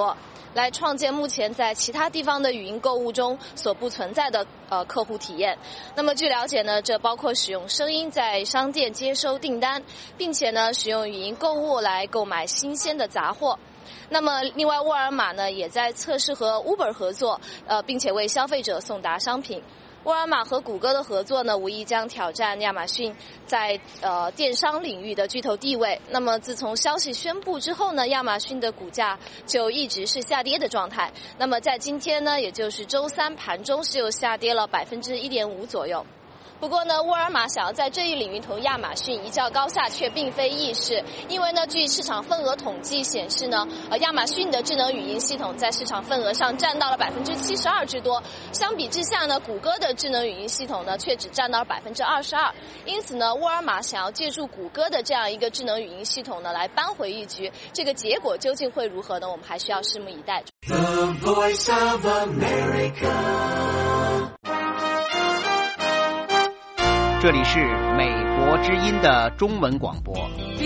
来创建目前在其他地方的语音购物中所不存在的客户体验。那么据了解呢，这包括使用声音在商店接收订单，并且呢使用语音购物来购买新鲜的杂货。那么另外沃尔玛呢也在测试和 Uber 合作，并且为消费者送达商品。沃尔玛和谷歌的合作呢，无疑将挑战亚马逊在电商领域的巨头地位。那么自从消息宣布之后呢，亚马逊的股价就一直是下跌的状态。那么在今天呢，也就是周三盘中是又下跌了1.5%左右。不过呢，沃尔玛想要在这一领域同亚马逊一较高下，却并非易事。因为呢，据市场份额统计显示呢，亚马逊的智能语音系统在市场份额上占到了72%之多。相比之下呢，谷歌的智能语音系统呢，却只占到了22%。因此呢，沃尔玛想要借助谷歌的这样一个智能语音系统呢，来扳回一局。这个结果究竟会如何呢？我们还需要拭目以待。The Voice of America。 这里是美国之音的中文广播。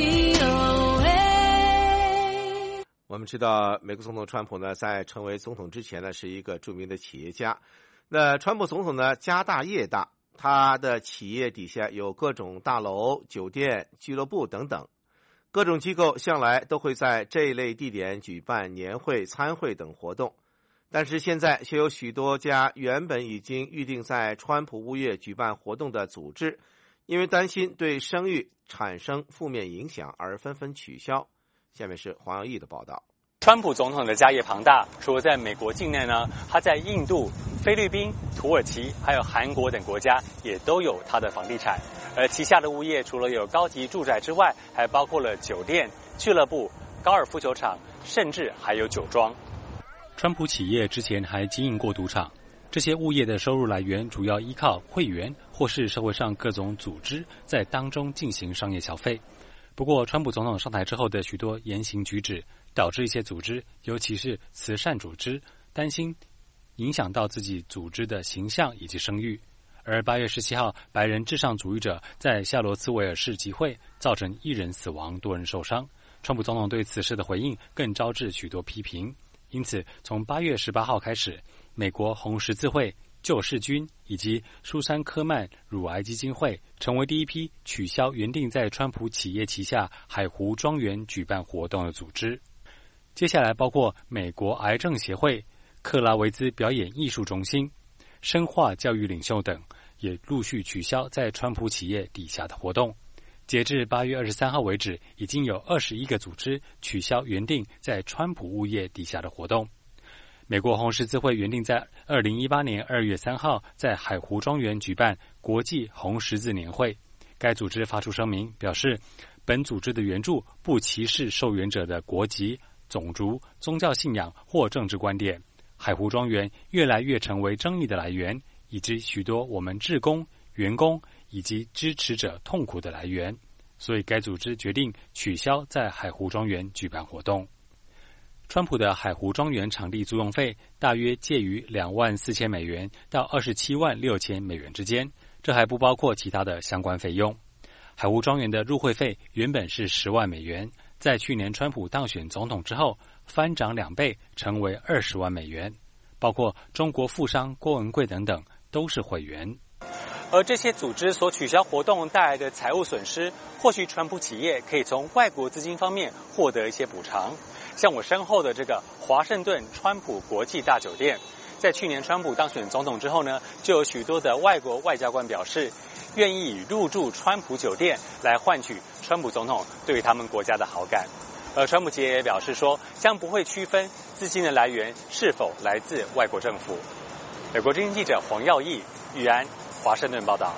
我们知道，美国总统川普呢，在成为总统之前呢，是一个著名的企业家。那川普总统呢，家大业大，他的企业底下有各种大楼、酒店、俱乐部等等，各种机构向来都会在这一类地点举办年会、参会等活动。但是现在却有许多家原本已经预定在川普屋业举办活动的组织，因为担心对声誉产生负面影响而纷纷取消。下面是黄耀义的报道。 川普总统的家业庞大，除了在美国境内呢，他在印度、菲律宾、土耳其还有韩国等国家也都有他的房地产。而旗下的物业除了有高级住宅之外，还包括了酒店、俱乐部、高尔夫球场，甚至还有酒庄。 川普企业之前还经营过赌场，这些物业的收入来源主要依靠会员或是社会上各种组织在当中进行商业消费。不过，川普总统上台之后的许多言行举止，导致一些组织，尤其是慈善组织，担心影响到自己组织的形象以及声誉。而8月17号，白人至上主义者在夏罗茨维尔市集会，造成1人死亡，多人受伤。川普总统对此事的回应更招致许多批评。因此，从8月18号开始，美国红十字会、救世军以及苏珊科曼乳癌基金会成为第一批取消原定在川普企业旗下海湖庄园举办活动的组织。接下来包括美国癌症协会、克拉维兹表演艺术中心、生化教育领袖等，也陆续取消在川普企业底下的活动。截至8月23号为止，已经有21个组织取消原定在川普物业底下的活动。美国红十字会原定在2018年2月3号在海湖庄园举办国际红十字年会。该组织发出声明，表示本组织的援助不歧视受援者的国籍、种族、宗教信仰或政治观点。海湖庄园越来越成为争议的来源，以及许多我们志工、员工以及支持者痛苦的来源，所以该组织决定取消在海湖庄园举办活动。川普的海湖庄园场地租用费大约介于$24,000美元到$276,000美元之间，这还不包括其他的相关费用。海湖庄园的入会费原本是$10万美元，在去年川普当选总统之后翻涨2倍，成为20万美元，包括中国富商郭文贵等等都是会员。 而这些组织所取消活动带来的财务损失，或许川普企业可以从外国资金方面获得一些补偿。像我身后的这个华盛顿川普国际大酒店，在去年川普当选总统之后呢，就有许多的外国外交官表示，愿意以入住川普酒店来换取川普总统对于他们国家的好感。而川普企业也表示说，将不会区分资金的来源是否来自外国政府。美国之音记者黄耀义、玉安，华盛顿报道。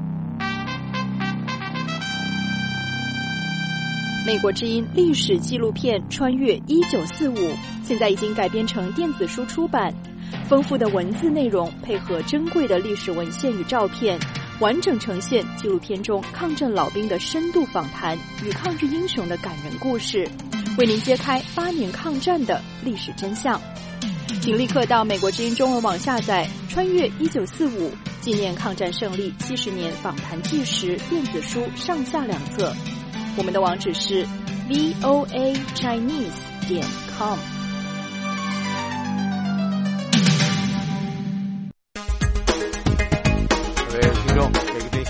美国之音历史纪录片《穿越1945》现在已经改编成电子书出版，丰富的文字内容配合珍贵的历史文献与照片，完整呈现纪录片中抗战老兵的深度访谈与抗日英雄的感人故事，为您揭开8年抗战的历史真相。请立刻到美国之音中文网下载《穿越1945纪念抗战胜利70年访谈纪实》电子书上下2册。我们的网址是 voachinese.com。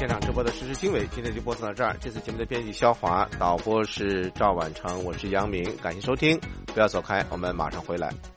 现场直播的实时经纬，今天就播送到这儿。这次节目的编辑肖华，导播是赵婉成，我是杨明，感谢收听，不要走开，我们马上回来。